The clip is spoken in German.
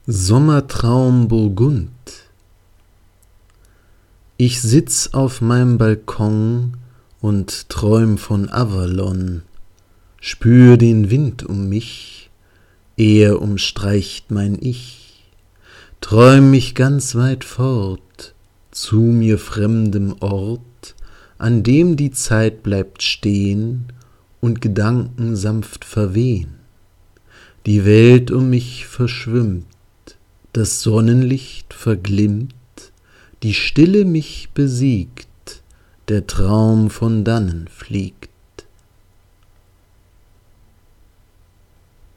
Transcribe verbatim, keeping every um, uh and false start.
Sommertraum Burgund. Ich sitz auf meinem Balkon und träum von Avalon, spür den Wind um mich, er umstreicht mein Ich, träum mich ganz weit fort, zu mir fremdem Ort, an dem die Zeit bleibt stehen und Gedanken sanft verwehn. Die Welt um mich verschwimmt, das Sonnenlicht verglimmt, die Stille mich besiegt, der Traum von dannen fliegt.